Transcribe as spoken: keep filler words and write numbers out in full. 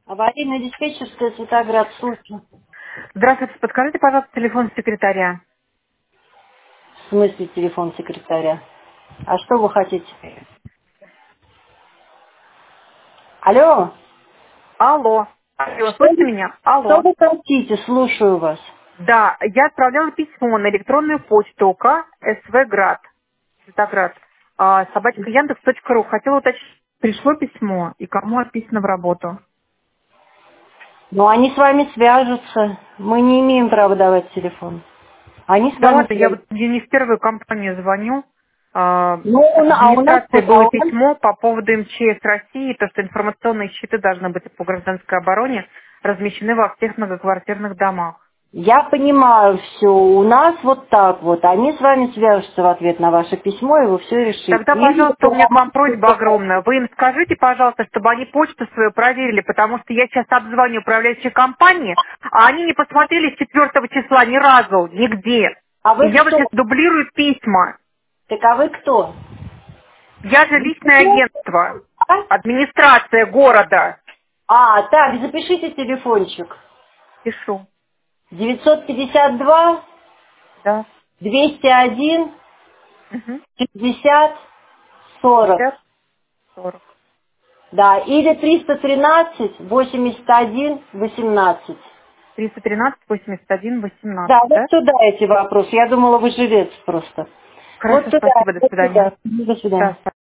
Аварийно-диспетчерская, Светоград, слушаю. Здравствуйте, подскажите, пожалуйста, телефон секретаря. В смысле телефон секретаря? А что вы хотите? Алло, Алло. Алло, что слышите вы, меня? что Алло. вы хотите? Слушаю вас. Да, я отправляла письмо на электронную почту ОК СВГрад, Светоград, а, собачка яндекс точка ру. Хотела уточнить, пришло письмо и кому отписано в работу. Ну, они с вами свяжутся. Мы не имеем права давать телефон. Они с Да вами ладно, я вот свяжутся. я не в первую компанию звоню. А, Ну, у От на- а у нас, администрации а было у нас письмо по поводу МЧС России, то, что информационные щиты должны быть по гражданской обороне размещены во всех многоквартирных домах. я понимаю все. У нас вот так вот. Они с вами свяжутся в ответ на ваше письмо, и вы все решите. Тогда, Или пожалуйста, у меня к вам просьба вы огромная. Вы им скажите, пожалуйста, чтобы они почту свою проверили, потому что я сейчас обзвоню управляющие компании, а они не посмотрели с четвертого числа ни разу, нигде. А И вы я вот кто? сейчас дублирую письма. Так а вы кто? Я же Вы личное кто? агентство, А? администрация города. А, так, запишите телефончик. Пишу. девятьсот пятьдесят два Да. двести один Угу. пятьдесят сорок. пятьдесят сорок. Да, или триста тринадцать восемьдесят один восемнадцать. триста тринадцать восемьдесят один Да, восемнадцать, вот да? туда эти вопросы. Я думала, вы живец просто. Вот Хорошо, туда, спасибо, до вот свидания. туда. До свидания. Да,